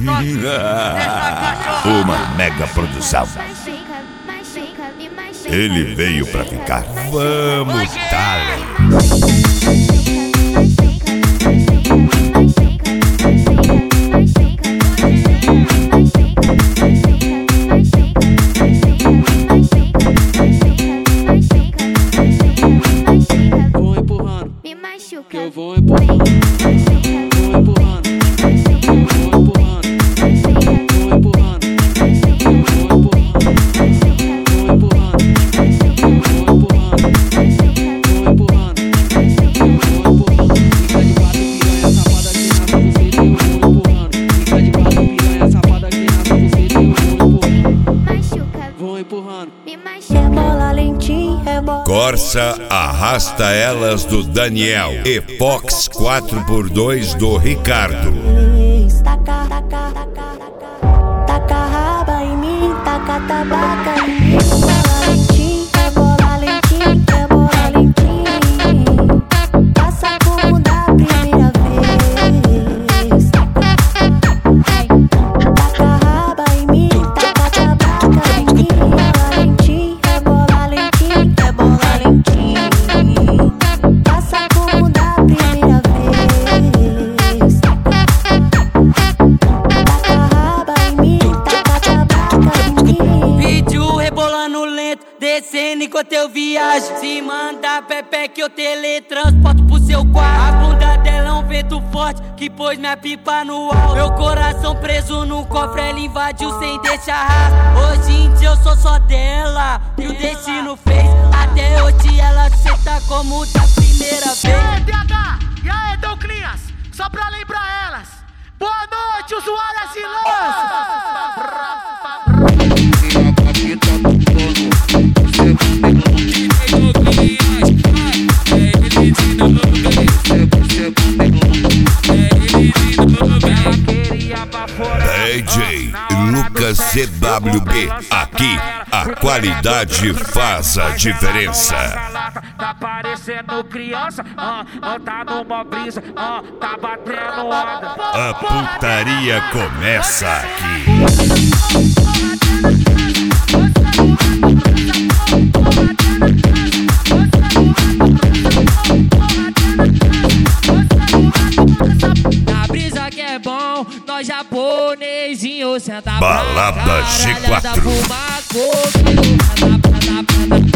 Uma mega produção. Ele veio pra ficar. Vamos, Dale. Vou empurrando, Me machuca. que eu vou empurrando. Vou empurrando, eu vou empurrando. Vou empurrando, eu vou empurrando. Vou empurrando, eu vou empurrando. Vou empurrando, eu vou empurrando. Fica de quatro piranha safada aqui na buceta, eu vou empurrando. Fica de quatro piranha safada aqui na buceta, eu vou empurrando. Machuca. Vou empurrando. Me machuca. Rebola lentinho, rebola. Corsa Arrasta Elas do Daniel e Fox 4x2 do Ricardo. Taca, taca, taca, taca. Taca raba em mim, taca tabaca em mim. Rebola lentinho, rebola lentinho. Passa como da primeira vez. Taca raba em mim, taca tabaca em mim. Rebola lentinho, rebola lentinho. Passa como da primeira vez. Taca raba em mim, taca tabaca em mim. Vídeo rebolando lento, descendo enquanto eu viajo. Se manda Pepe que eu teletransporto pro seu quarto. A bunda dela é um vento forte que pôs minha pipa no alto. Meu coração preso no cofre, ela invadiu sem deixar rastro. Hoje em dia eu sou só dela, e o destino fez. Até hoje ela senta como da primeira E aí, vez. TH? E aí, Douclinhas? Só pra lembrar elas. Boa noite, usuárias e DJ Lucas CWB. Aqui a qualidade faz a diferença. Tá parecendo criança, tá numa brisa, tá batendo onda. A putaria começa aqui. Na brisa que é bom, nós japonesinho senta Balada pra G4. caralhada, fuma coqueiro,